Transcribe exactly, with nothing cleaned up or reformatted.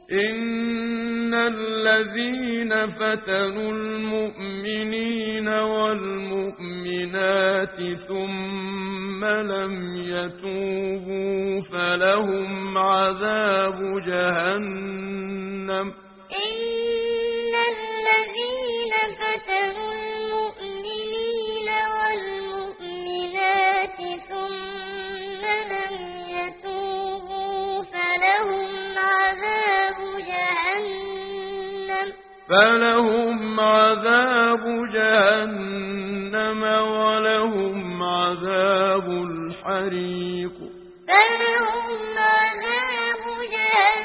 إن الذين فتنوا المؤمنين والمؤمنات ثم لم يتوبوا فلهم عذاب جهنم إن الذين فتنوا المؤمنين والمؤمنات ثم لم يتوبوا فلهم عذاب جهنم فلهم عذاب جهنم ولهم عذاب الحريق فلهم عذاب جهنم